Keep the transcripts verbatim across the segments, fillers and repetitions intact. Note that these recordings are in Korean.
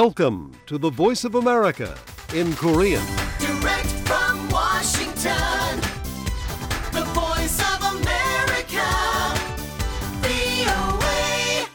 Welcome to the Voice of America in Korean. Direct from Washington, the Voice of America, 브이오에이.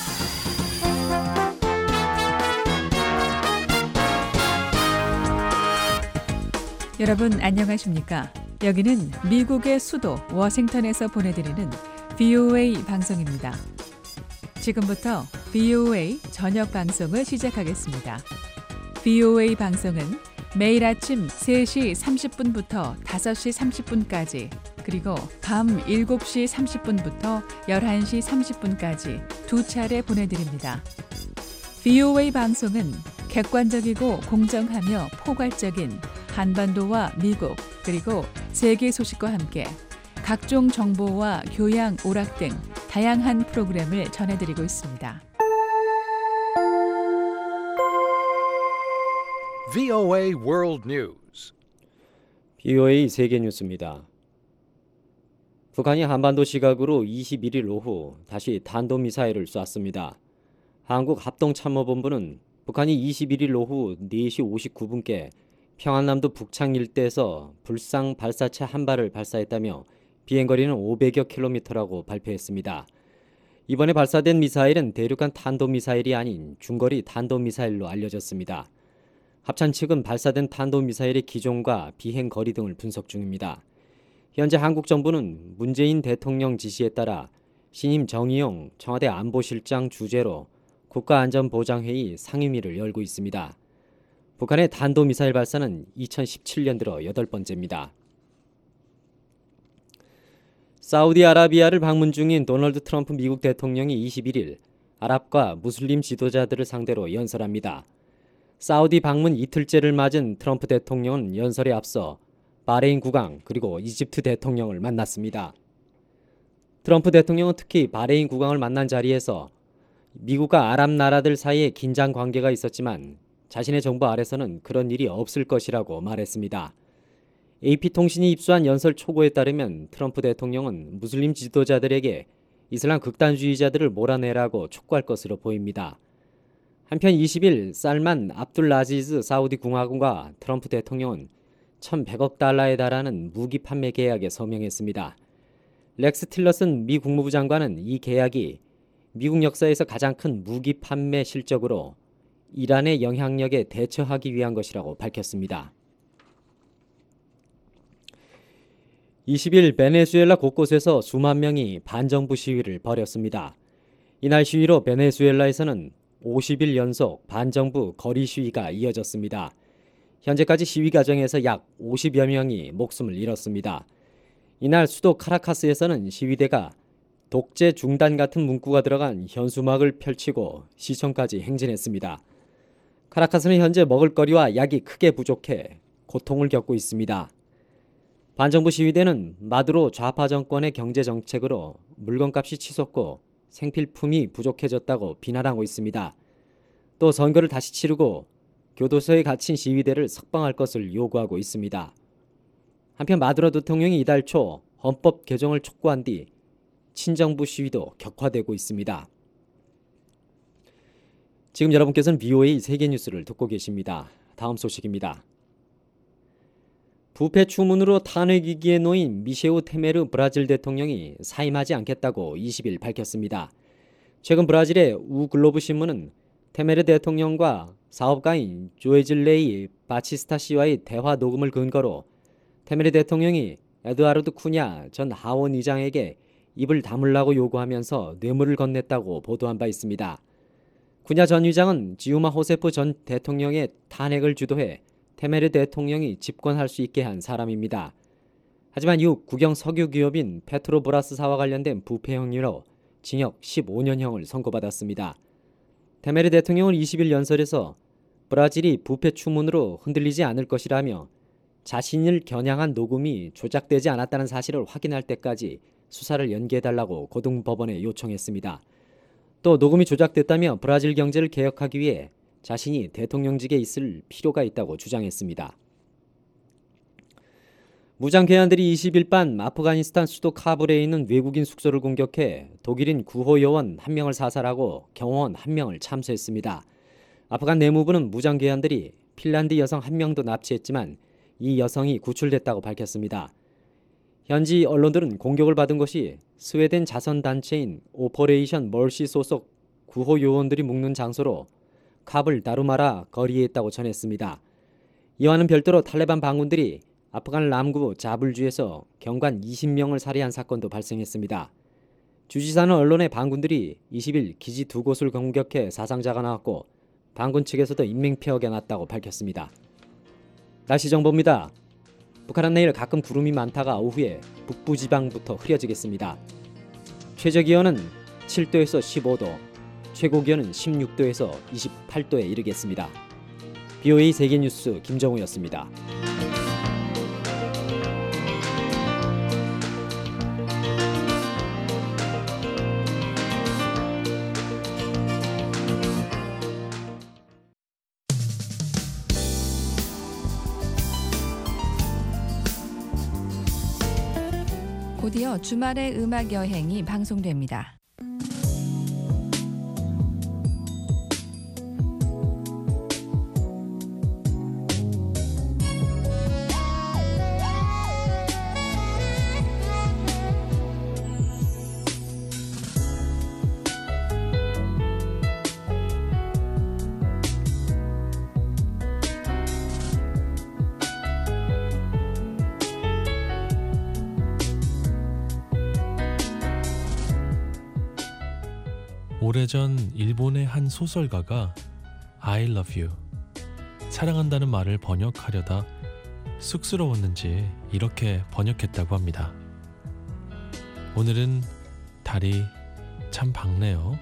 여러분 안녕하십니까? 여기는 미국의 수도 워싱턴에서 보내드리는 브이오에이 방송입니다. 지금부터 브이오에이 저녁 방송을 시작하겠습니다. 브이오에이 방송은 매일 아침 세 시 삼십 분부터 다섯 시 삼십 분까지 그리고 밤 일곱 시 삼십 분부터 열한 시 삼십 분까지 두 차례 보내드립니다. 브이오에이 방송은 객관적이고 공정하며 포괄적인 한반도와 미국 그리고 세계 소식과 함께 각종 정보와 교양, 오락 등 다양한 프로그램을 전해드리고 있습니다. 브이오에이 World News. 브이오에이 세계 뉴스입니다. 북한이 한반도 시각으로 이십일 일 오후 다시 탄도미사일을 쐈습니다. 한국합동참모본부는 북한이 이십일 일 오후 네 시 오십구 분께 평안남도 북창 일대에서 불상 발사체 한 발을 발사했다며 비행거리는 오백여 킬로미터라고 발표했습니다. 이번에 발사된 미사일은 대륙간 탄도미사일이 아닌 중거리 탄도미사일로 알려졌습니다. 합참 측은 발사된 탄도미사일의 기종과 비행거리 등을 분석 중입니다. 현재 한국 정부는 문재인 대통령 지시에 따라 신임 정의용 청와대 안보실장 주재로 국가안전보장회의 상임위를 열고 있습니다. 북한의 탄도미사일 발사는 이천십칠 년 들어 여덟 번째입니다. 사우디아라비아를 방문 중인 도널드 트럼프 미국 대통령이 이십일 일 아랍과 무슬림 지도자들을 상대로 연설합니다. 사우디 방문 이틀째를 맞은 트럼프 대통령은 연설에 앞서 바레인 국왕 그리고 이집트 대통령을 만났습니다. 트럼프 대통령은 특히 바레인 국왕을 만난 자리에서 미국과 아랍 나라들 사이에 긴장 관계가 있었지만 자신의 정부 아래서는 그런 일이 없을 것이라고 말했습니다. 에이피통신이 입수한 연설 초고에 따르면 트럼프 대통령은 무슬림 지도자들에게 이슬람 극단주의자들을 몰아내라고 촉구할 것으로 보입니다. 한편 이십 일 살만 압둘라지즈 사우디 공화국과 트럼프 대통령은 천백억 달러에 달하는 무기 판매 계약에 서명했습니다. 렉스 틸러슨 미 국무부 장관은 이 계약이 미국 역사에서 가장 큰 무기 판매 실적으로 이란의 영향력에 대처하기 위한 것이라고 밝혔습니다. 이십 일 베네수엘라 곳곳에서 수만 명이 반정부 시위를 벌였습니다. 이날 시위로 베네수엘라에서는 오십 일 연속 반정부 거리 시위가 이어졌습니다. 현재까지 시위 과정에서 약 오십여 명이 목숨을 잃었습니다. 이날 수도 카라카스에서는 시위대가 독재 중단 같은 문구가 들어간 현수막을 펼치고 시청까지 행진했습니다. 카라카스는 현재 먹을거리와 약이 크게 부족해 고통을 겪고 있습니다. 반정부 시위대는 마두로 좌파 정권의 경제 정책으로 물건값이 치솟고 생필품이 부족해졌다고 비난하고 있습니다. 또 선거를 다시 치르고 교도소에 갇힌 시위대를 석방할 것을 요구하고 있습니다. 한편 마두로 대통령이 이달 초 헌법 개정을 촉구한 뒤 친정부 시위도 격화되고 있습니다. 지금 여러분께서는 브이오에이 세계 뉴스를 듣고 계십니다. 다음 소식입니다. 부패 추문으로 탄핵 위기에 놓인 미셰우 테메르 브라질 대통령이 사임하지 않겠다고 이십 일 밝혔습니다. 최근 브라질의 우글로브 신문은 테메르 대통령과 사업가인 조에즐레이 바치스타 씨와의 대화 녹음을 근거로 테메르 대통령이 에드와르드 쿠냐 전 하원 의장에게 입을 다물라고 요구하면서 뇌물을 건넸다고 보도한 바 있습니다. 쿠냐 전 의장은 지우마 호세프 전 대통령의 탄핵을 주도해 테메르 대통령이 집권할 수 있게 한 사람입니다. 하지만 이후 국영 석유 기업인 페트로브라스사와 관련된 부패 혐의로 징역 십오 년형을 선고받았습니다. 테메르 대통령은 이십 일 연설에서 브라질이 부패 추문으로 흔들리지 않을 것이라며 자신을 겨냥한 녹음이 조작되지 않았다는 사실을 확인할 때까지 수사를 연기해달라고 고등법원에 요청했습니다. 또 녹음이 조작됐다며 브라질 경제를 개혁하기 위해 자신이 대통령직에 있을 필요가 있다고 주장했습니다. 무장괴한들이 이십 일 밤 아프가니스탄 수도 카불에 있는 외국인 숙소를 공격해 독일인 구호 요원 한 명을 사살하고 경호원 한 명을 참수했습니다. 아프간 내무부는 무장괴한들이 핀란드 여성 한 명도 납치했지만 이 여성이 구출됐다고 밝혔습니다. 현지 언론들은 공격을 받은 것이 스웨덴 자선단체인 오퍼레이션 멀시 소속 구호 요원들이 묵는 장소로 카불 다루마라 거리에 있다고 전했습니다. 이와는 별도로 탈레반 반군들이 아프간 남부 자불주에서 경관 이십 명을 살해한 사건도 발생했습니다. 주지사는 언론의 반군들이 이십 일 기지 두 곳을 공격해 사상자가 나왔고 반군 측에서도 인명피해가 났다고 밝혔습니다. 날씨 정보입니다. 북한은 내일 가끔 구름이 많다가 오후에 북부지방부터 흐려지겠습니다. 최저기온은 칠 도에서 십오 도, 최고기온은 십육 도에서 이십팔 도에 이르겠습니다. 비오에이 세계뉴스 김정우였습니다. 곧이어 주말의 음악 여행이 방송됩니다. 오래전 일본의 한 소설가가 I love you, 사랑한다는 말을 번역하려다 쑥스러웠는지 이렇게 번역했다고 합니다. 오늘은 달이 참 밝네요.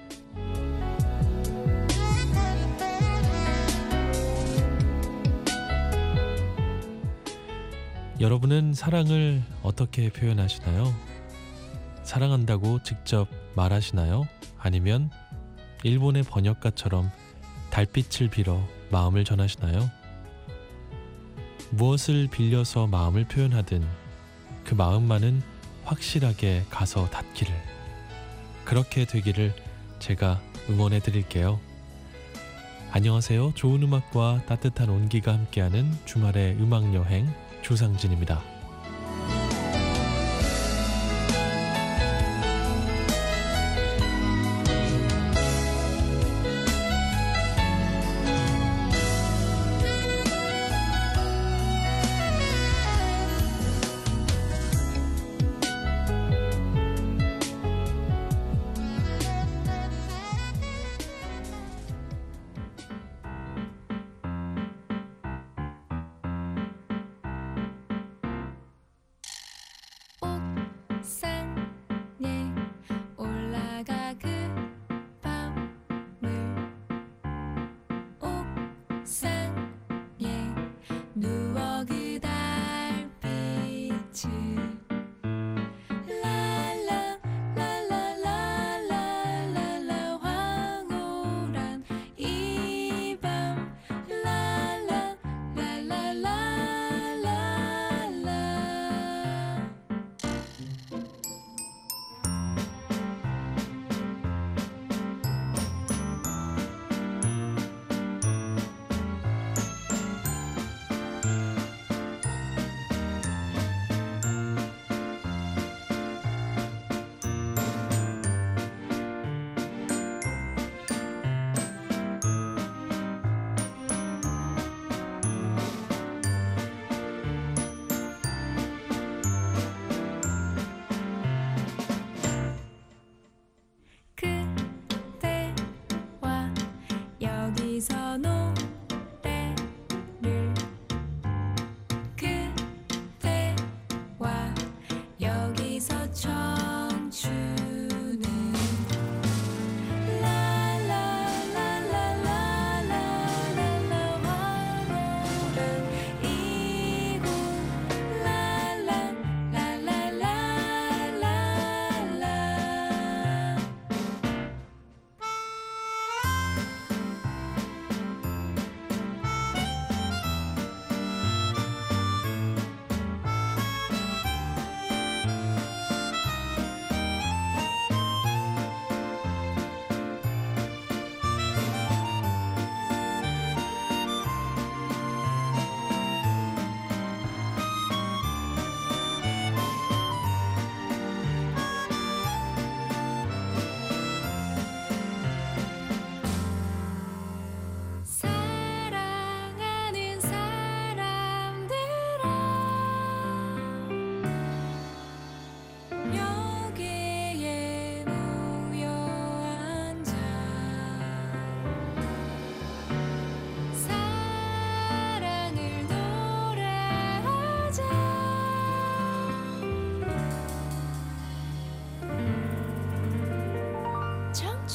여러분은 사랑을 어떻게 표현하시나요? 사랑한다고 직접 말하시나요? 아니면 일본의 번역가처럼 달빛을 빌어 마음을 전하시나요? 무엇을 빌려서 마음을 표현하든 그 마음만은 확실하게 가서 닿기를, 그렇게 되기를 제가 응원해 드릴게요. 안녕하세요. 좋은 음악과 따뜻한 온기가 함께하는 주말의 음악여행 조상진입니다.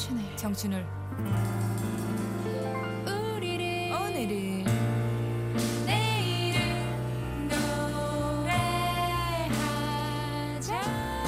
미치네. 청춘을 우리를 오늘을 내일을 노래하자.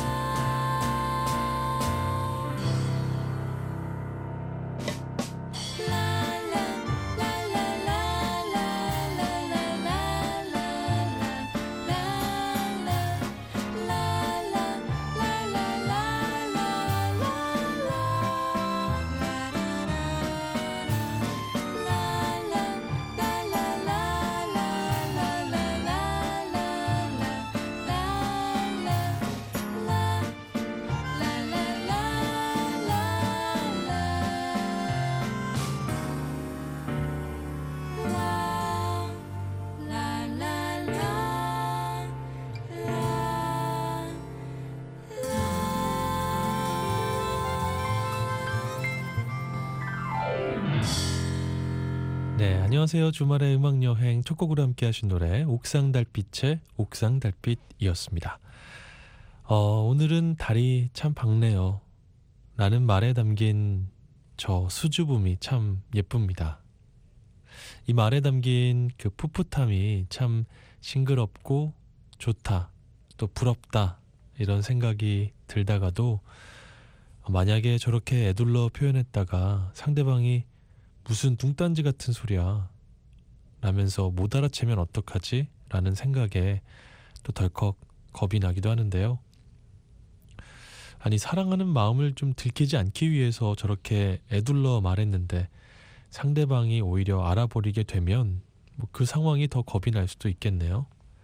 네, 안녕하세요. 주말의 음악여행 첫 곡으로 함께 하신 노래 옥상달빛의 옥상달빛이었습니다. 어, 오늘은 달이 참 밝네요. 라는 말에 담긴 저 수줍음이 참 예쁩니다. 이 말에 담긴 그 풋풋함이 참 싱그럽고 좋다, 또 부럽다 이런 생각이 들다가도 만약에 저렇게 애둘러 표현했다가 상대방이 무슨 뚱딴지 같은 소리야 라면서 못 알아채면 어떡하지? 라는 생각에 또 덜컥 겁이 나기도 하는데요. 아니, 사랑하는 마음을 좀 들키지 않기 위해서 저렇게 애둘러 말했는데 상대방이 오히려 알아버리게 되면 뭐 그 상황이 더 겁이 날 수도 있겠네요.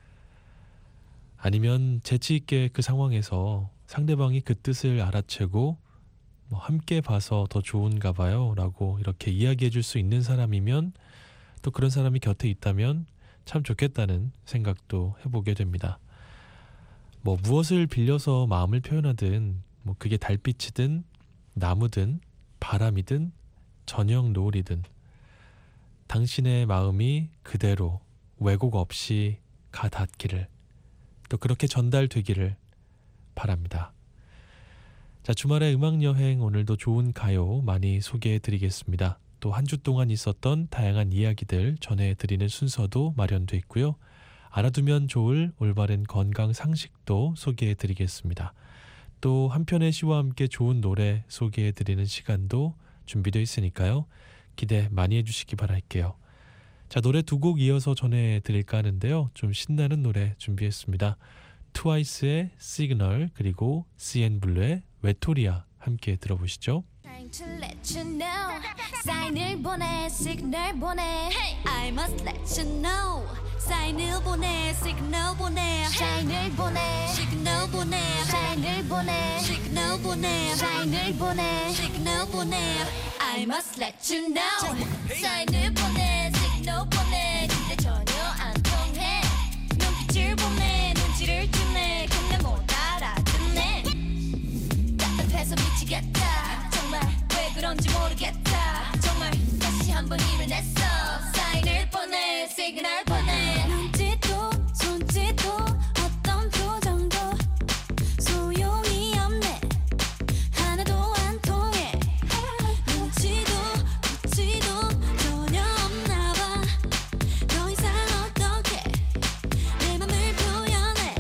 아니면 재치 있게 그 상황에서 상대방이 그 뜻을 알아채고 뭐 함께 봐서 더 좋은가 봐요 라고 이렇게 이야기해 줄 수 있는 사람이면, 또 그런 사람이 곁에 있다면 참 좋겠다는 생각도 해보게 됩니다. 뭐 무엇을 빌려서 마음을 표현하든, 뭐 그게 달빛이든 나무든 바람이든 저녁 노을이든 당신의 마음이 그대로 왜곡 없이 가 닿기를, 또 그렇게 전달되기를 바랍니다. 자, 주말의 음악여행, 오늘도 좋은 가요 많이 소개해드리겠습니다. 또 한 주 동안 있었던 다양한 이야기들 전해드리는 순서도 마련돼 있고요. 알아두면 좋을 올바른 건강 상식도 소개해드리겠습니다. 또 한편의 시와 함께 좋은 노래 소개해드리는 시간도 준비되어 있으니까요. 기대 많이 해주시기 바랄게요. 자, 노래 두 곡 이어서 전해드릴까 하는데요. 좀 신나는 노래 준비했습니다. 트와이스의 시그널, 그리고 씨앤블루의 외톨이야 함께 들어보시죠. Trying to let you know. 사인을 보내, 시그널 보내. I must let you know. 사인을 보내, 시그널 보내. 사인을 보내, 시그널 보내. 사인을 보내, 시그널 보내. 사인을 보내, 시그널 보내. I must let you know. 사인을 보내, 시그널 보내. 근데 전혀 안 통해. 눈빛을 보내, 눈치를 주네. 근데 못 알아듣네. 답답해서 미치겠다. 정말 왜 그런지 모르겠다. 정말 다시 한번 일을 냈어. 사인을 보내, 시그널 보내. 눈짓도 손짓도 어떤 표정도 소용이 없네. 하나도 안 통해. 눈치도 눈치도 전혀 없나 봐. 더 이상 어떻게 내 맘을 표현해.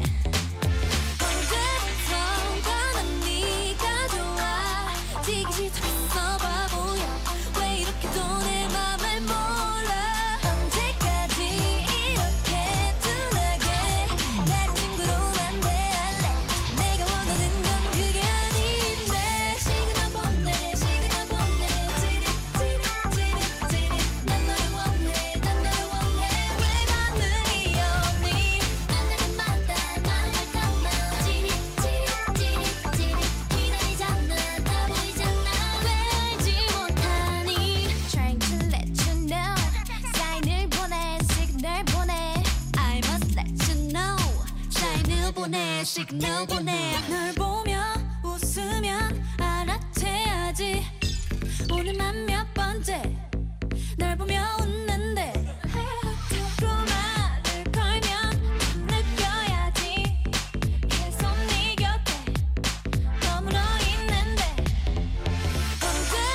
언제부턴가 난 네가 좋아. 지기 싫다면서 바보야. 왜 이렇게도 내 맘을 몰라. 언제까지 이렇게 둔하게 날 친구로만 대할래. 내가 원하는 건 그게 아닌데. 시그널 보내, 시그널 보내. 찌릿찌릿찌릿찌릿. 난 너를 원해, 난 너를 원해. 왜 반응이 없니? 만나는 마다 말할까나. 찌릿찌릿찌릿찌릿. 기다리잖아, 다 보이잖아. 왜 알지 못하니? Trying to let you know. 사인을 보내, 시그널 보내. I must let you know. 사인을 보내, 시그널 보내. 널 보며 웃으면 알아채야지. 오늘만 몇 번째 날 보며 웃는데. 또 말을 걸면 느껴야지. 계속 네 곁에 머물러 있는데. 언제부턴가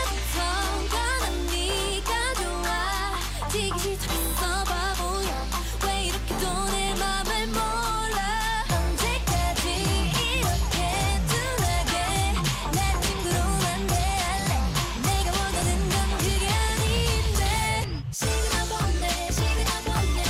지쳤어 바보야 왜 이렇게도 내 맘을 몰라 언제까지 이렇게 둔하게 날 친구로만 대할래 내가 원하는 건 그게 아닌데 시그널 보내 시그널 보내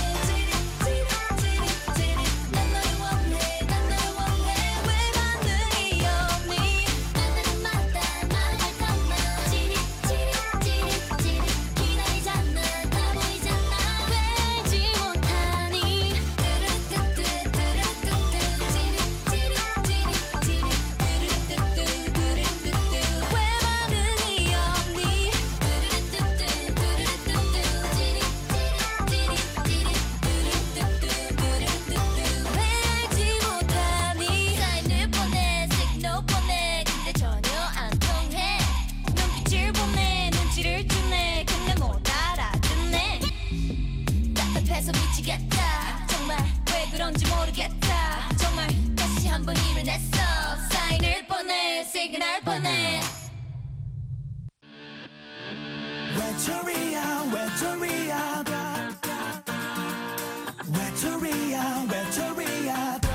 찌릿찌릿찌릿찌릿 난 너를 원해 난 너를 원해 왜 반응이 없니 때마다 말할 것만 찌릿찌릿찌릿찌릿 기다리잖아 다 보이잖아 되지 못하니 뚜루뚜뚜 뚜루뚜뚜 찌릿찌릿찌릿찌릿 뚜루뚜뚜 뚜루뚜뚜 왜 반응이 없니 뚜루뚜뚜 뚜루뚜뚜 찌릿찌릿찌릿찌릿 뚜루뚜뚜 뚜루뚜뚜 왜 알지 못하니 사인을 보내 시그널 보내 근데 전혀 안 통해 눈빛을 보내 눈치를 주네 근데 못 알아듣네 답답해서 미치겠다 정말 왜 그런지 모르겠다 정말 다시 한번 일을 냈어 사인을 보내 시그널 보내 외톨이야 외톨이야다 외톨이야 외톨이야다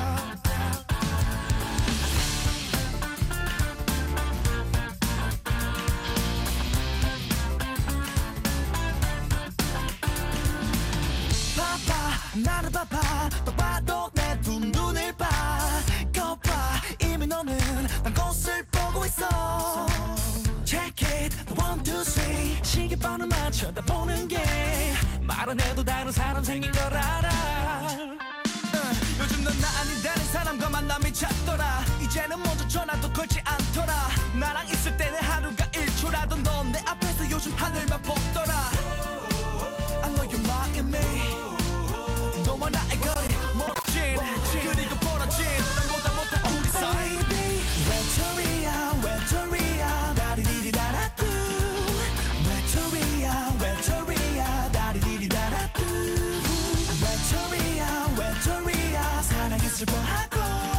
바빠 나는 바빠 또 봐도 내 두 눈을 봐 거봐 이미 너는 난 곳을 보고 있어 Check it one two three 시계번호만 쳐다보는 게 말 안 해도 다른 사람 생긴 걸 알아 응, 요즘 넌 나 아닌 다른 사람과 만남이 잦더라 이제는 먼저 전화도 걸지 않더라 나랑 있을 때는 하루가 일 초라도 넌 내 앞에서 요즘 하늘만 보더라 I know you're mocking me 너와 나의 거리 멀어진 그리고 벌어진 보다 못한 우리 사이 외톨이야 외톨이야 다리리리다라뚜 외톨이야 외톨이야 다리리리다라뚜 외톨이야 외톨이야 사랑에 슬퍼하고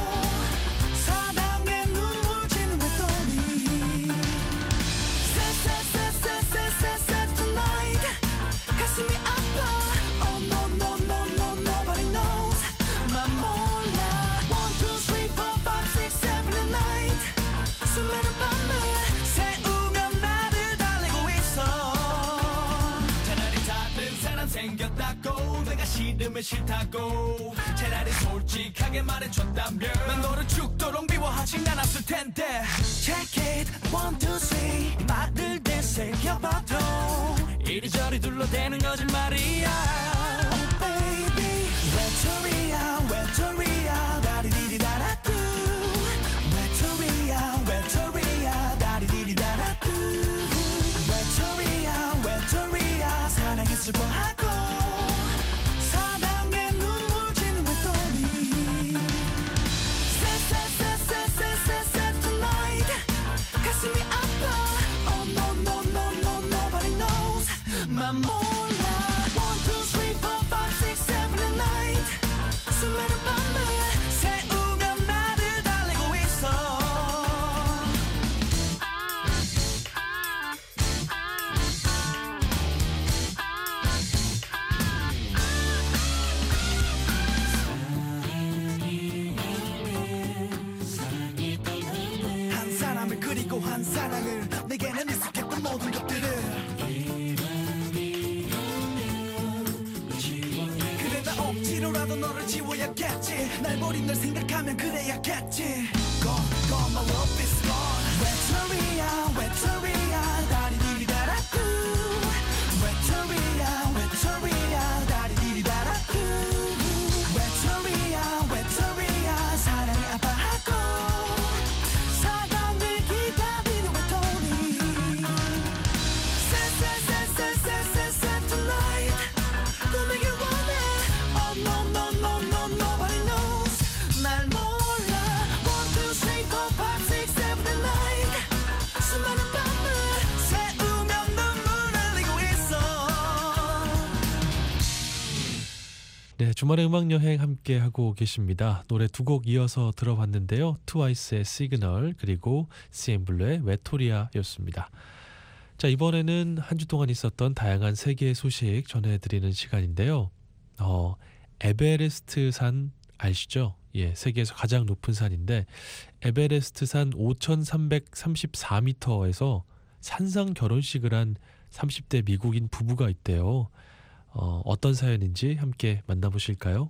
사랑에 눈물 지는 외톨이 쎄쎄쎄쎄쎄쎄쎄 tonight 가슴이 아파 Oh no no no no nobody knows 난 몰라 One two three four five six seven and nine 수많은 밤을 새우며 나를 달래고 있어 차라리 다른 사람 생겼다고 내가 싫으면 싫다고 차라리 솔직하게 말해줬다면 난 너를 죽도록 미워하진 않았을 텐데 Check it one two three 말을 되새겨봐도 이리저리 둘러대는 거짓말이야 Oh baby 외톨이야 외톨이야 다리리리다라뚜 외톨이야 외톨이야 다리리리다라뚜 외톨이야 외톨이야 사랑에 슬퍼하고 사랑에 눈물 지는 외톨이 쎄쎄쎄쎄쎄쎄쎄 tonight 가슴이 아파 Oh no no no no nobody knows 난 몰라 One two three four five six seven and nine 수많은 밤을 새우며 나를 달래고 있어 한 사람을 그리고 한 사랑을 내게는 익숙했던 모든 것들을 그래 나 억지로라도 너를 지워야겠지 날 버린 널 생각하면 그래야겠지 Gone, gone, my love is gone 외톨이야 외톨이야 다리리리다라뚜 외톨이야 외톨이야 다리리리다라뚜 외톨이야 외톨이야 사랑이 아파하고 사랑을 기다리는 외톨이 쎄쎄쎄쎄쎄쎄 tonight 꿈이길 원해 Oh no no no no nobody knows 날 몰라 One two three four five six seven and nine 수많은 밤을 새우며 눈물 흘리고 있어 네, 주말의 음악 여행 함께 하고 계십니다. 노래 두 곡 이어서 들어봤는데요. 트와이스의 시그널 그리고 씨엠블루의 외톨이야였습니다. 자, 이번에는 한 주 동안 있었던 다양한 세계의 소식 전해드리는 시간인데요. 어, 에베레스트 산 아시죠? 예, 세계에서 가장 높은 산인데 에베레스트 산 오천삼백삼십사 미터에서 산상 결혼식을 한 삼십 대 미국인 부부가 있대요. 어, 어떤 사연인지 함께 만나보실까요?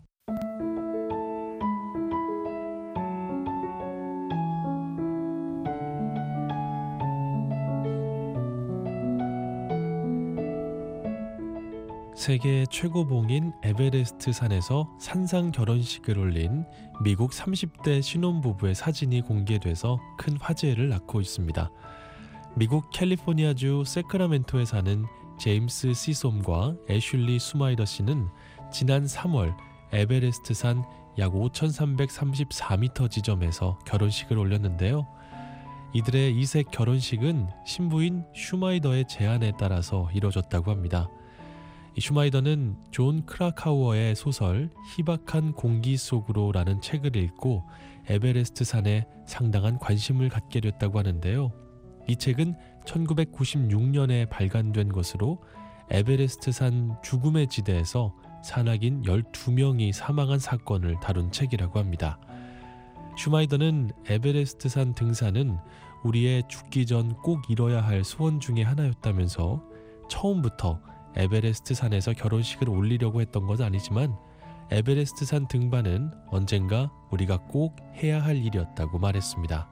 세계 최고봉인 에베레스트 산에서 산상 결혼식을 올린 미국 삼십 대 신혼부부의 사진이 공개돼서 큰 화제를 낳고 있습니다. 미국 캘리포니아주 세크라멘토에 사는 제임스 시솜과 애슐리 수마이더 씨는 지난 삼월 에베레스트 산 약 오천삼백삼십사 미터 지점에서 결혼식을 올렸는데요. 이들의 이색 결혼식은 신부인 슈마이더의 제안에 따라서 이뤄졌다고 합니다. 이 슈마이더는 존 크라카우어의 소설 희박한 공기 속으로라는 책을 읽고 에베레스트 산에 상당한 관심을 갖게 됐다고 하는데요. 이 책은 천구백구십육 년에 발간된 것으로 에베레스트 산 죽음의 지대에서 산악인 열두 명이 사망한 사건을 다룬 책이라고 합니다. 슈마이더는 에베레스트 산 등산은 우리의 죽기 전 꼭 이뤄야 할 소원 중에 하나였다면서 처음부터 에베레스트 산에서 결혼식을 올리려고 했던 건 아니지만 에베레스트 산 등반은 언젠가 우리가 꼭 해야 할 일이었다고 말했습니다.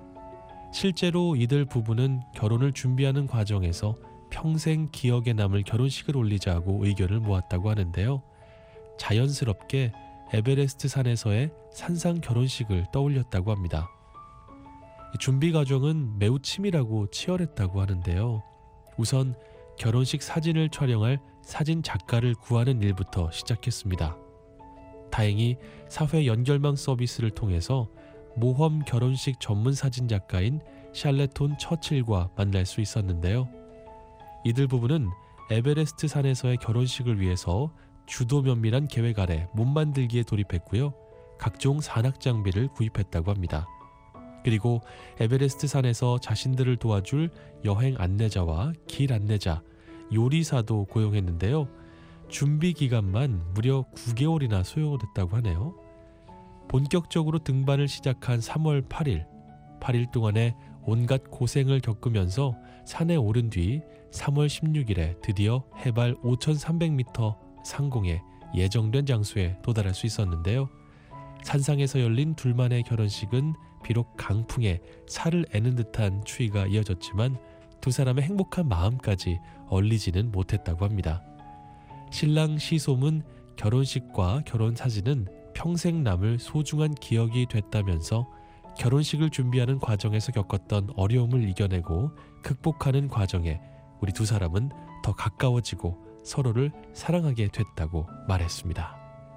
실제로 이들 부부는 결혼을 준비하는 과정에서 평생 기억에 남을 결혼식을 올리자고 의견을 모았다고 하는데요. 자연스럽게 에베레스트 산에서의 산상 결혼식을 떠올렸다고 합니다. 준비 과정은 매우 치밀하고 치열했다고 하는데요. 우선 결혼식 사진을 촬영할 사진 작가를 구하는 일부터 시작했습니다. 다행히 사회 연결망 서비스를 통해서 모험 결혼식 전문 사진 작가인 샬레톤 처칠과 만날 수 있었는데요. 이들 부부는 에베레스트 산에서의 결혼식을 위해서 주도 면밀한 계획 아래 몸 만들기에 돌입했고요. 각종 산악 장비를 구입했다고 합니다. 그리고 에베레스트 산에서 자신들을 도와줄 여행 안내자와 길 안내자, 요리사도 고용했는데요. 준비 기간만 무려 구 개월이나 소요됐다고 하네요. 본격적으로 등반을 시작한 삼월 팔일, 팔 일 동안의 온갖 고생을 겪으면서 산에 오른 뒤 삼월 십육일에 드디어 해발 오천삼백 미터 상공에 예정된 장소에 도달할 수 있었는데요. 산상에서 열린 둘만의 결혼식은 비록 강풍에 살을 애는 듯한 추위가 이어졌지만 두 사람의 행복한 마음까지 얼리지는 못했다고 합니다. 신랑 시솜은 결혼식과 결혼 사진은 평생 남을 소중한 기억이 됐다면서 결혼식을 준비하는 과정에서 겪었던 어려움을 이겨내고 극복하는 과정에 우리 두 사람은 더 가까워지고 서로를 사랑하게 됐다고 말했습니다.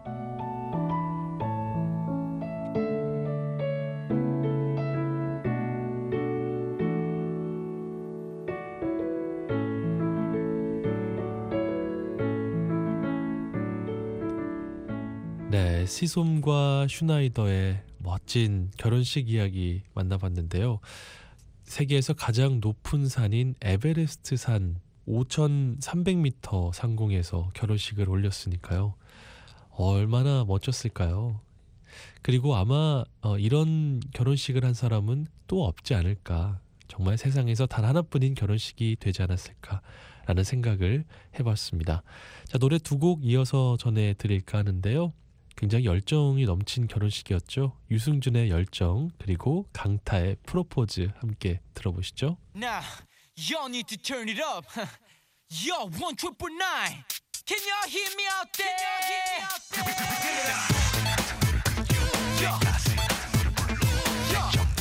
네, 시솜과 슈나이더의 멋진 결혼식 이야기 만나봤는데요. 세계에서 가장 높은 산인 에베레스트 산 오천삼백 미터 상공에서 결혼식을 올렸으니까요. 얼마나 멋졌을까요? 그리고 아마 어, 이런 결혼식을 한 사람은 또 없지 않을까. 정말 세상에서 단 하나뿐인 결혼식이 되지 않았을까라는 생각을 해봤습니다. 자, 노래 두 곡 이어서 전해드릴까 하는데요. 굉장히 열정이 넘친 결혼식이었죠. 유승준의 열정 그리고 강타의 프로포즈 함께 들어보시죠. Now, y'all need to turn it up. Yo, one triple nine. Can y'all hear me out there? Can y'all hear me out there? Yo. Yo.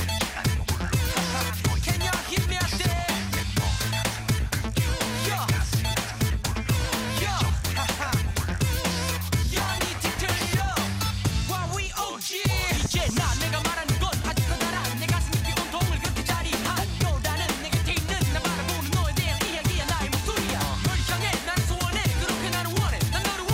Can y'all hear me out there? Yo. Yo. Y'all need to turn it up. While we O G. 이제 나 내가 말하는 건 아주 커다란 내 가슴 깊이 온통을 그렇게 자리한 너라는 내 곁에 있는 나 바라보는 너에 대한 이야기야 나의 목소리야 널 향해 나는 소원해 그렇게 나는 원해 난 너를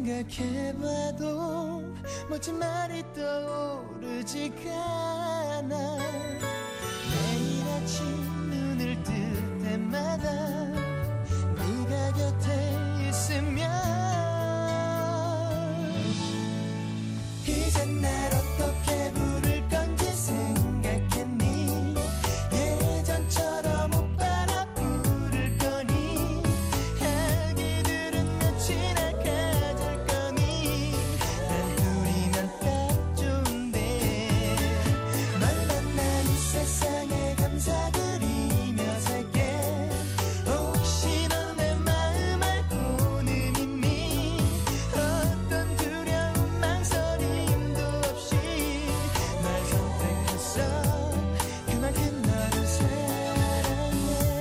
생각해봐도 멋진 말이 떠오르지가 않아. 매일 아침 눈을 뜰 때마다 네가 곁에 있으면 이제 날 어떻게 부를 건지 생각했니? 예전처럼 오빠라 부를 거니? 알기들은 며칠나 가질 거니? 난 둘이면 딱 좋은데 널 만난 이 세상에 감사드리며 살게. 혹시 넌 내 마음 알고는 있니? 어떤 두려움 망설임도 없이 날 선택했어. 그만큼 너를 사랑해.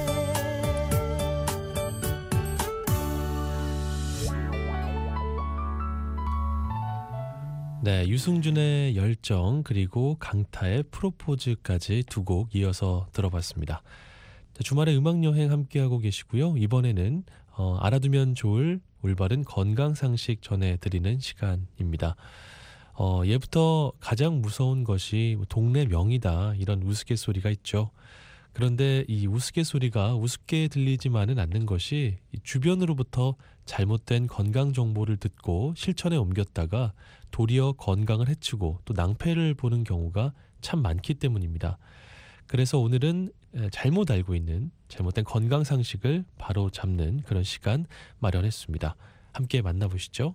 네, 유승준의 열정 그리고 강타의 프로포즈까지 두 곡 이어서 들어봤습니다. 자, 주말에 음악여행 함께하고 계시고요. 이번에는 어, 알아두면 좋을 올바른 건강상식 전해드리는 시간입니다. 어, 예부터 가장 무서운 것이 동네 명이다 이런 우스갯소리가 있죠. 그런데 이 우스갯소리가 우습게 들리지만은 않는 것이 이 주변으로부터 잘못된 건강 정보를 듣고 실천에 옮겼다가 도리어 건강을 해치고 또 낭패를 보는 경우가 참 많기 때문입니다. 그래서 오늘은 에, 잘못 알고 있는 잘못된 건강 상식을 바로 잡는 그런 시간 마련했습니다. 함께 만나보시죠.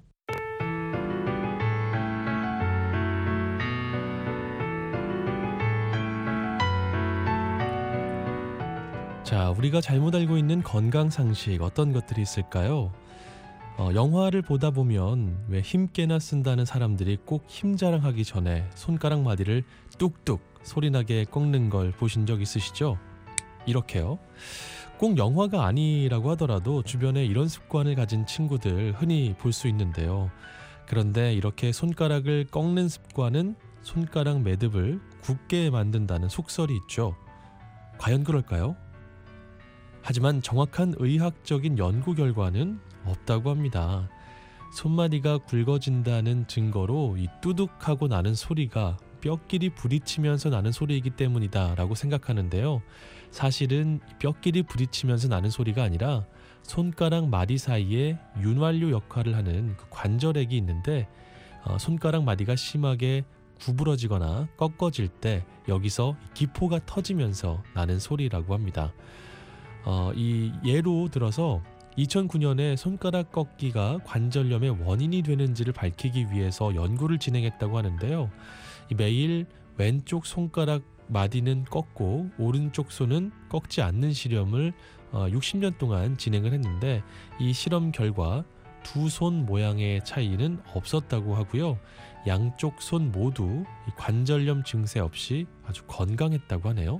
자, 우리가 잘못 알고 있는 건강 상식 어떤 것들이 있을까요? 어, 영화를 보다 보면 왜 힘께나 쓴다는 사람들이 꼭 힘 자랑하기 전에 손가락 마디를 뚝뚝 소리나게 꺾는 걸 보신 적 있으시죠? 이렇게요. 꼭 영화가 아니라고 하더라도 주변에 이런 습관을 가진 친구들 흔히 볼 수 있는데요. 그런데 이렇게 손가락을 꺾는 습관은 손가락 매듭을 굳게 만든다는 속설이 있죠. 과연 그럴까요? 하지만 정확한 의학적인 연구 결과는 없다고 합니다. 손마디가 굵어진다는 증거로 이 뚜둑하고 나는 소리가 뼈끼리 부딪히면서 나는 소리이기 때문이다 라고 생각하는데요. 사실은 뼈끼리 부딪히면서 나는 소리가 아니라 손가락 마디 사이에 윤활유 역할을 하는 그 관절액이 있는데 어, 손가락 마디가 심하게 구부러지거나 꺾어질 때 여기서 기포가 터지면서 나는 소리라고 합니다. 어, 이 예로 들어서 이천구 년에 손가락 꺾기가 관절염의 원인이 되는지를 밝히기 위해서 연구를 진행했다고 하는데요. 매일 왼쪽 손가락 마디는 꺾고 오른쪽 손은 꺾지 않는 실험을 어, 육십 년 동안 진행을 했는데 이 실험 결과 두 손 모양의 차이는 없었다고 하고요. 양쪽 손 모두 관절염 증세 없이 아주 건강했다고 하네요.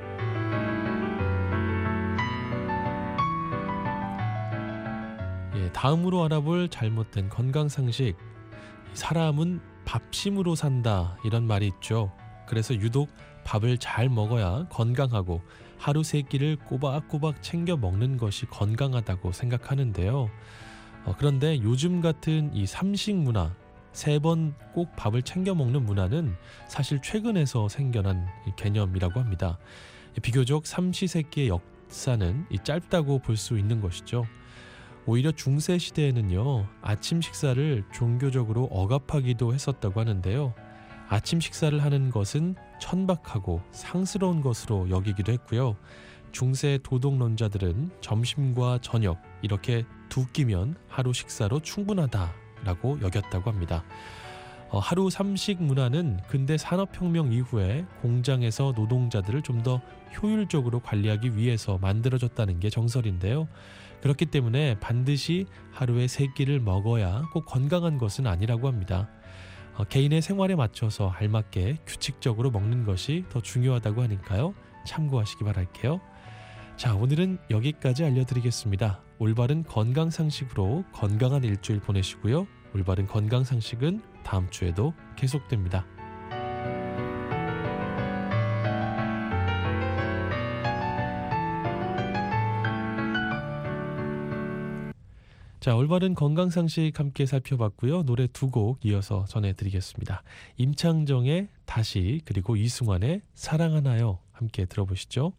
예, 다음으로 알아볼 잘못된 건강상식. 사람은 밥심으로 산다 이런 말이 있죠. 그래서 유독 밥을 잘 먹어야 건강하고 하루 세 끼를 꼬박꼬박 챙겨 먹는 것이 건강하다고 생각하는데요. 어, 그런데 요즘 같은 이 삼식 문화, 세 번 꼭 밥을 챙겨 먹는 문화는 사실 최근에서 생겨난 개념이라고 합니다. 비교적 삼시세끼의 역사는 이 짧다고 볼 수 있는 것이죠. 오히려 중세 시대에는요, 아침 식사를 종교적으로 억압하기도 했었다고 하는데요. 아침 식사를 하는 것은 천박하고 상스러운 것으로 여기기도 했고요. 중세 도덕론자들은 점심과 저녁 이렇게 두 끼면 하루 식사로 충분하다라고 여겼다고 합니다. 어, 하루 삼식 문화는 근대 산업혁명 이후에 공장에서 노동자들을 좀 더 효율적으로 관리하기 위해서 만들어졌다는 게 정설인데요. 그렇기 때문에 반드시 하루에 세 끼를 먹어야 꼭 건강한 것은 아니라고 합니다. 어, 개인의 생활에 맞춰서 알맞게 규칙적으로 먹는 것이 더 중요하다고 하니까요. 참고하시기 바랄게요. 자, 오늘은 여기까지 알려드리겠습니다. 올바른 건강상식으로 건강한 일주일 보내시고요. 올바른 건강상식은 다음 주에도 계속됩니다. 자, 자, 올바른 건강상식 함께 살펴봤고요. 노래 두 곡 이어서 전해드리겠습니다. 임창정의 다시, 그리고 이승환의 사랑하나요 함께 들어보시죠.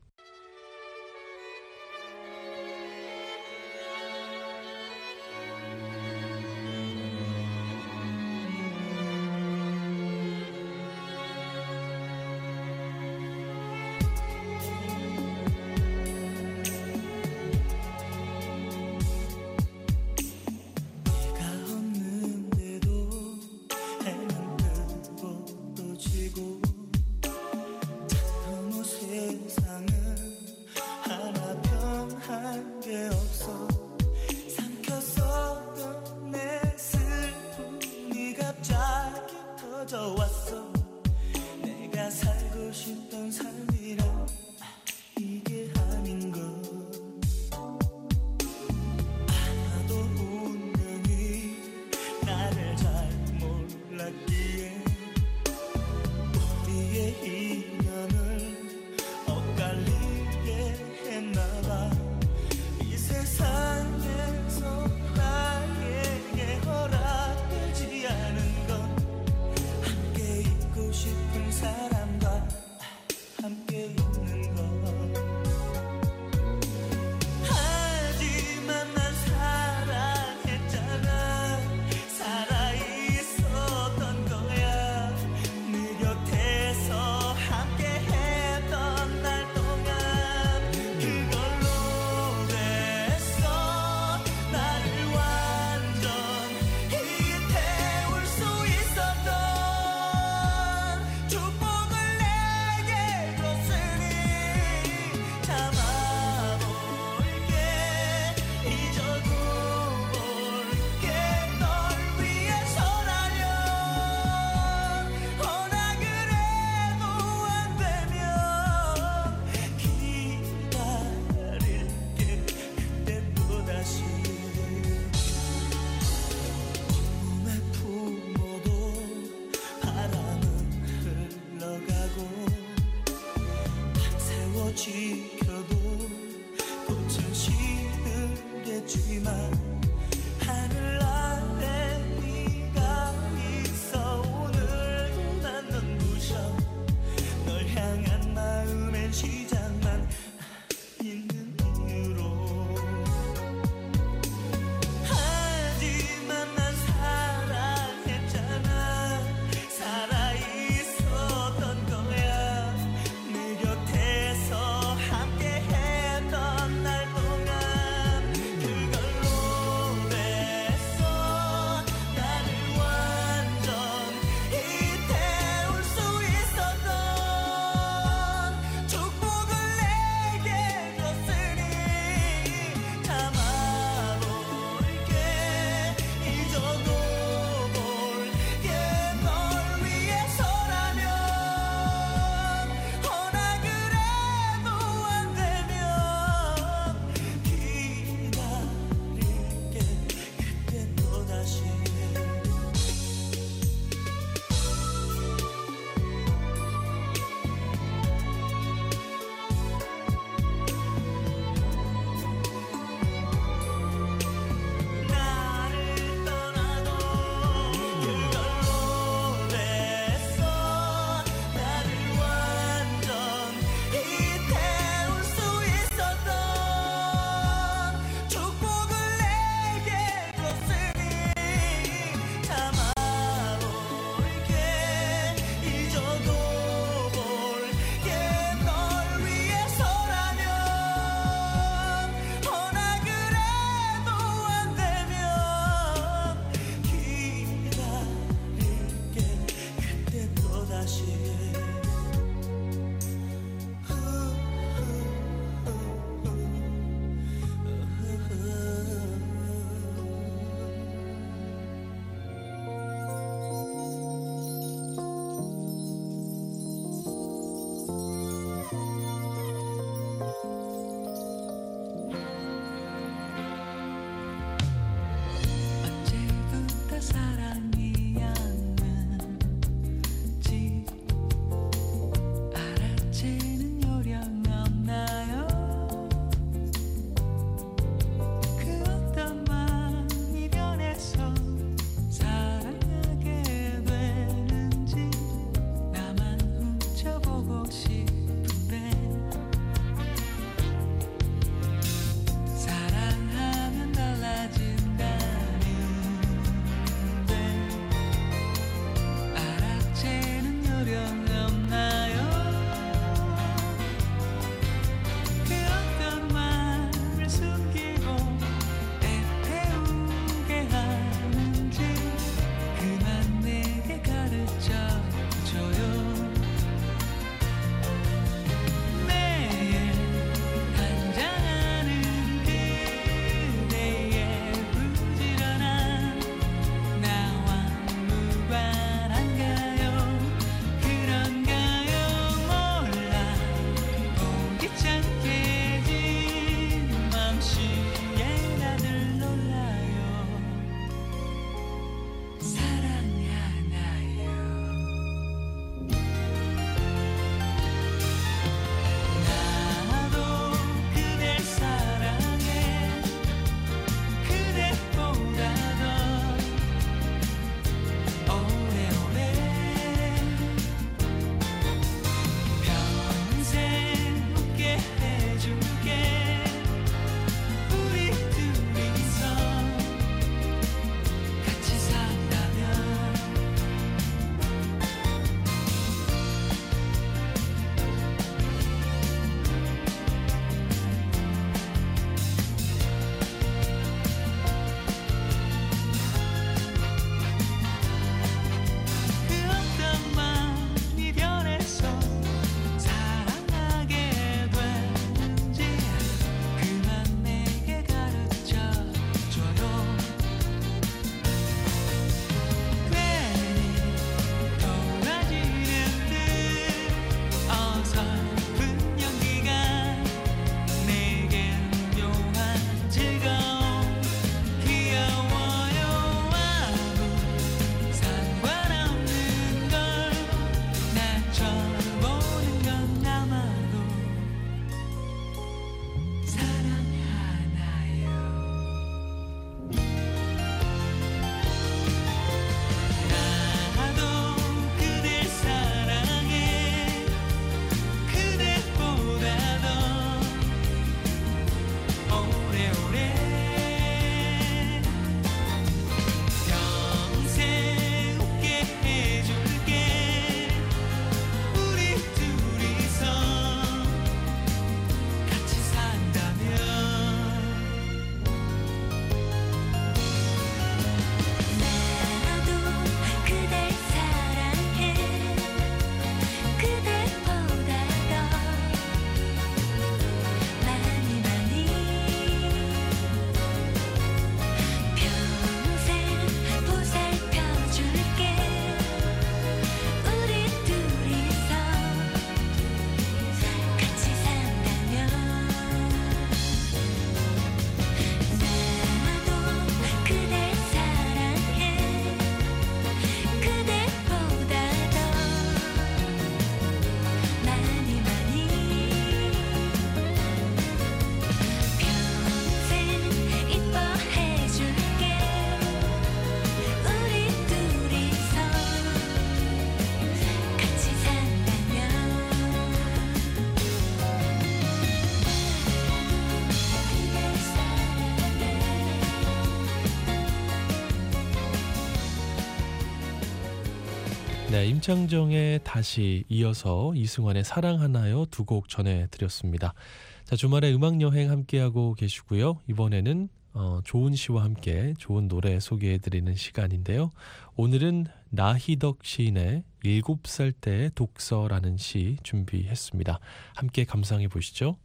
네, 임창정의 다시 이어서 이승환의 사랑하나요 두 곡 전해드렸습니다. 자, 주말에 음악여행 함께하고 계시고요. 이번에는 어, 좋은 시와 함께 좋은 노래 소개해드리는 시간인데요. 오늘은 나희덕 시인의 일곱 살 때의 독서라는 시 준비했습니다. 함께 감상해 보시죠.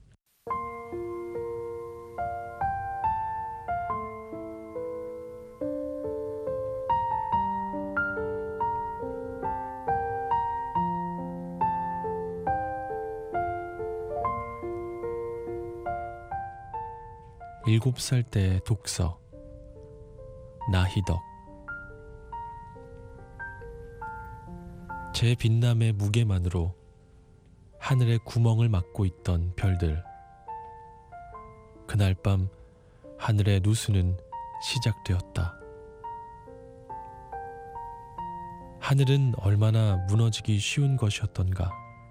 일곱 살 때의 독서, 나희덕. 제 빛남의 무게만으로 하늘의 구멍을 막고 있던 별들. 그날 밤 하늘의 누수는 시작되었다. 하늘은 얼마나 무너지기 쉬운 것이었던가.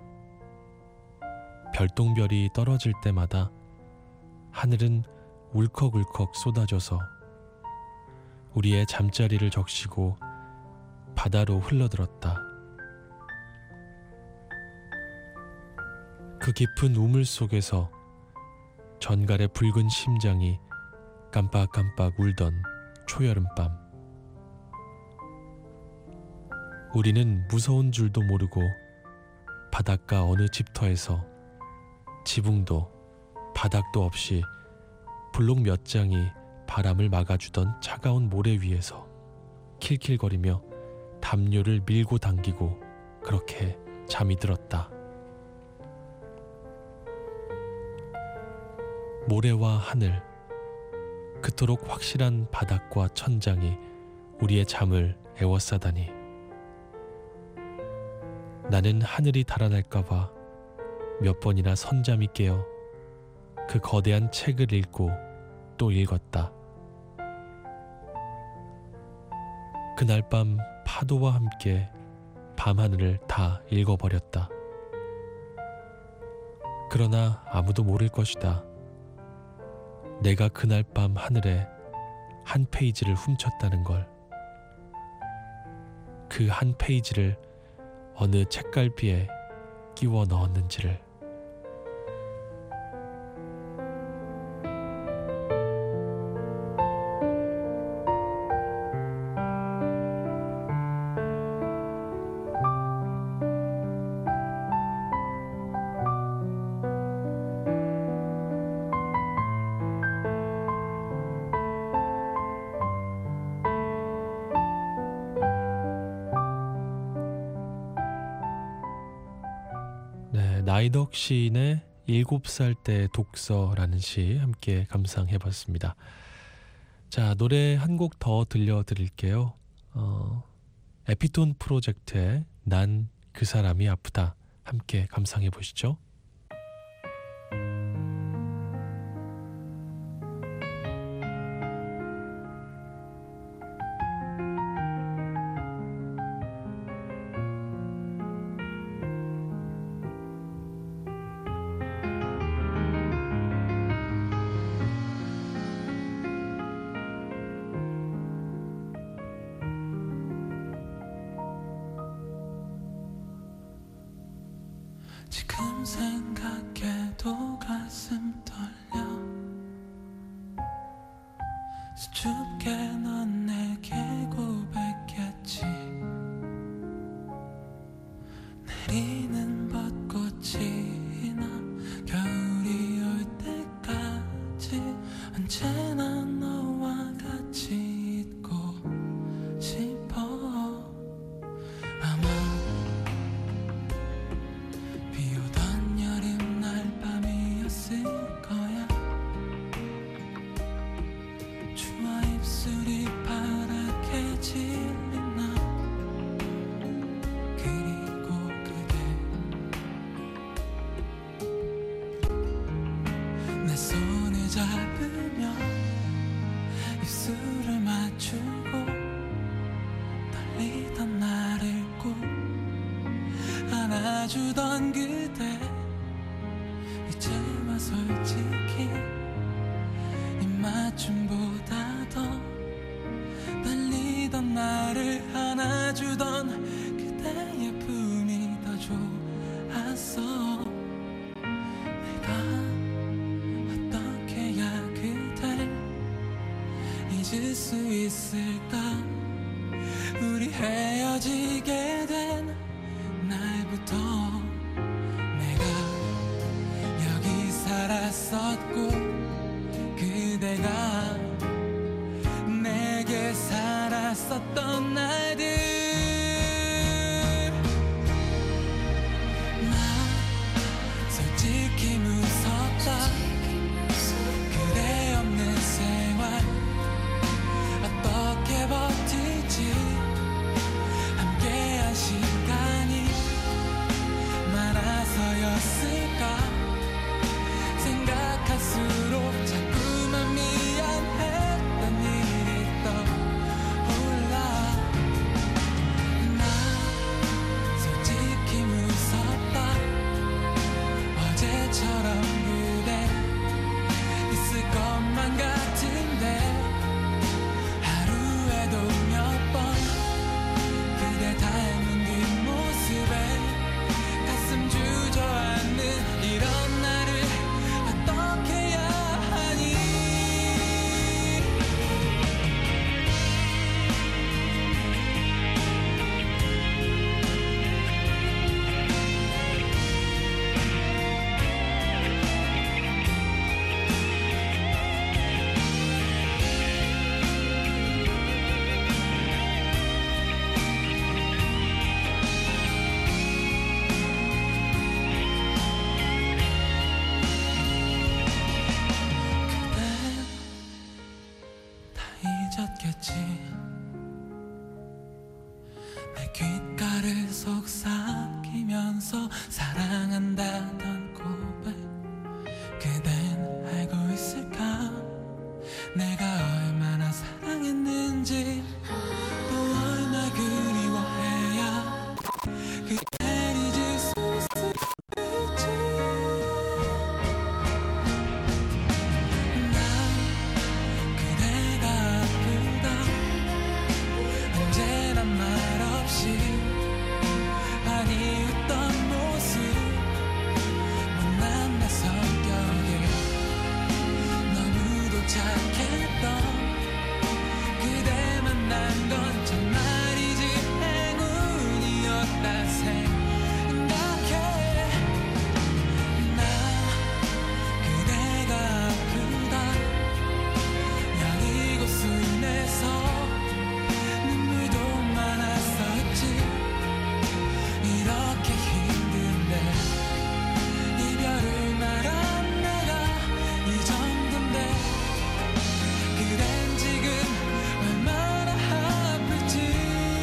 별똥별이 떨어질 때마다 하늘은 울컥울컥 쏟아져서 우리의 잠자리를 적시고 바다로 흘러들었다. 그 깊은 우물 속에서 전갈의 붉은 심장이 깜빡깜빡 울던 초여름밤. 우리는 무서운 줄도 모르고 바닷가 어느 집터에서 지붕도 바닥도 없이 블록 몇 장이 바람을 막아주던 차가운 모래 위에서 킬킬거리며 담요를 밀고 당기고 그렇게 잠이 들었다. 모래와 하늘, 그토록 확실한 바닥과 천장이 우리의 잠을 에워싸다니. 나는 하늘이 달아날까봐 몇 번이나 선잠이 깨어 그 거대한 책을 읽고 또 읽었다. 그날 밤 파도와 함께 밤하늘을 다 읽어버렸다. 그러나 아무도 모를 것이다. 내가 그날 밤 하늘에 한 페이지를 훔쳤다는 걸. 그 한 페이지를 어느 책갈피에 끼워 넣었는지를. 나희덕 시인의 일곱 살 때 독서라는 시 함께 감상해봤습니다. 자, 노래 한 곡 더 들려드릴게요. 어, 에피톤 프로젝트의 난 그 사람이 아프다 함께 감상해보시죠. 지금 생각해도 가슴 떨려. 수줍게 넌 내게 고백했지. 내리는 벚꽃이나 겨울이 올 때까지 언제나 너와 같이 있고 싶어. 아마 비오던 여름날 밤이었을 거야. 주와 입술이 파랗게 질린 나. 그리고 그대 내 손을 잡으며 입술을 맞추고 떨리던 나를 꼭 안아주던 그대. 이제 와 솔직히 입맞춤보다 더 떨리던 나를 안아주던 그대. 않았어. 내가 어떻게 해야 그댈 잊을 수 있을까. 우리 헤어지게 된 날부터 내가 여기 살았었고 그대가 내게 살았었던 날들. 나 솔직히 무섭다. 그대 없는 생활 어떻게 버틸지. 함께한 시간이 많아서였을까. 생각할수록 자꾸만 미안했던 일이 떠올라. 나 솔직히 무섭다. 어제처럼 그대 있을 것만 같은데 하루에도 몇 번 그대 닮은 뒷모습에 가슴 주저앉는 이런 나를 어떻게 해야 하니. 그댄 다 잊었겠지. 내 귓가를 속삭이면서 사랑한다던 고백 그댄 알고 있을까. 내가 얼마나 사랑했는지 또 얼마 그리워해야 그댈 잊을 수 있을지. 난 그대가 아프다. 언제나 말없이 많이 웃던 모습. 못난 내 성격에 너무도 착했던 그대 만난 건 정말이지 행운이었다 생각해. 나 그대가 아프다. 여리고 순해서 눈물도 많았었지. 이렇게 힘든데 이별을 말한 내가 이 정도인데 그댄 지금 얼마나 아플지.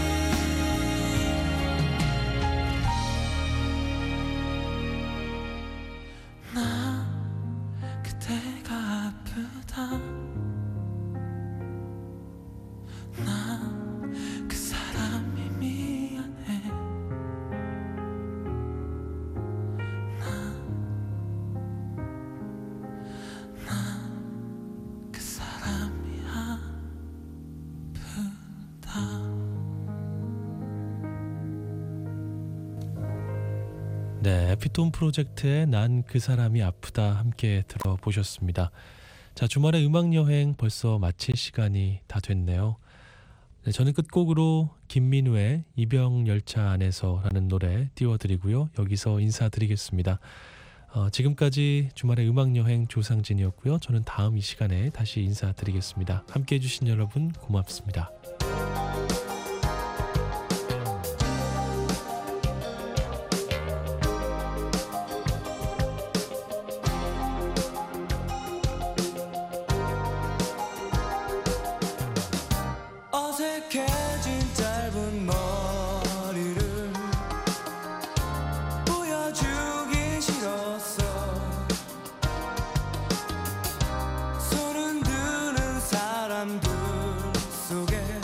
나 그대가 아프다. 나 그 사람이 미안해. 나 나 그 사람이 아프다. 네, 에피톤 프로젝트의 난 그 사람이 아프다 함께 들어보셨습니다. 자, 주말의 음악 여행 벌써 마칠 시간이 다 됐네요. 네, 저는 끝곡으로 김민우의 이병열차 안에서라는 노래 띄워드리고요. 여기서 인사드리겠습니다. 어, 지금까지 주말의 음악 여행 조상진이었고요. 저는 다음 이 시간에 다시 인사드리겠습니다. 함께해 주신 여러분 고맙습니다. 어색해진 짧은 머리를 보여주기 싫었어. 손흔 드는 사람들 속에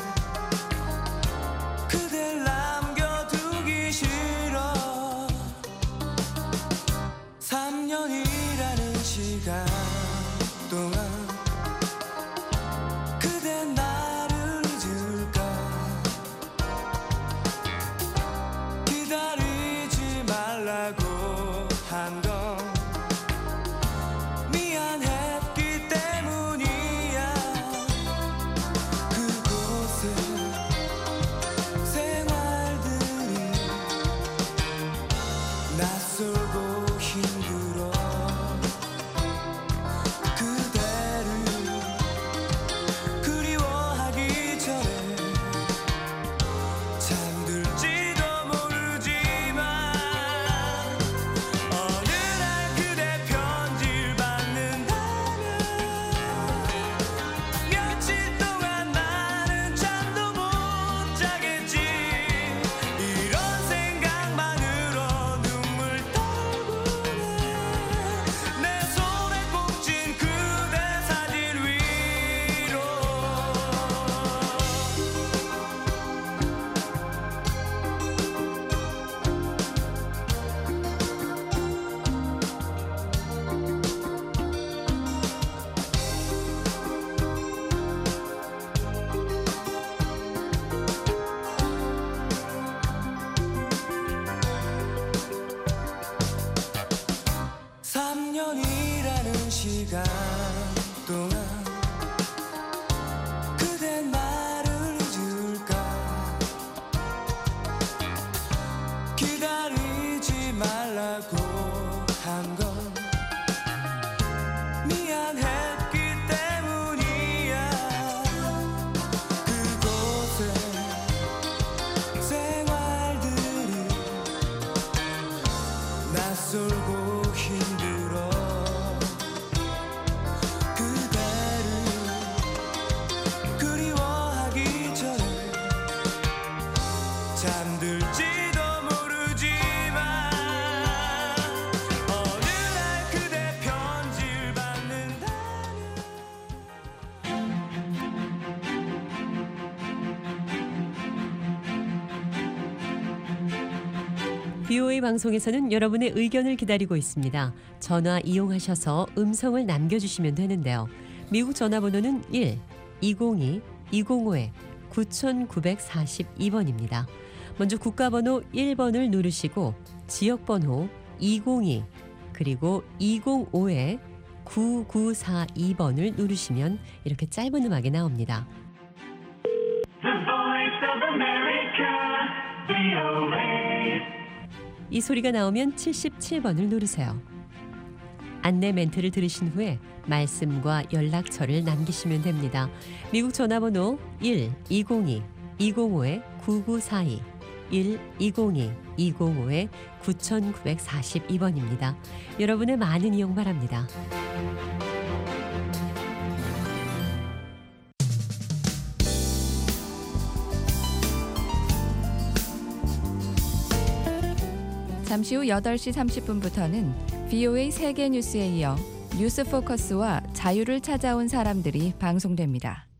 잠들지도 모르지만 어느 날 그대 편지를 받는다면 비오에이 방송에서는 여러분의 의견을 기다리고 있습니다. 전화 이용하셔서 음성을 남겨주시면 되는데요. 미국 전화번호는 일 이공이 이공오 구구사이 번입니다. 먼저 국가번호 일 번을 누르시고 지역번호 이공이 그리고 이공오 구구사이 번을 누르시면 이렇게 짧은 음악이 나옵니다. 이 소리가 나오면 칠십칠 번을 누르세요. 안내 멘트를 들으신 후에 말씀과 연락처를 남기시면 됩니다. 미국 전화번호 일 이공이 이공오 구구사이 일 이공이 이공오 구구사이 번입니다. 여러분의 많은 이용 바랍니다. 잠시 후 여덟 시 삼십 분부터는 비오에이 세계 뉴스에 이어 뉴스 포커스와 자유를 찾아온 사람들이 방송됩니다.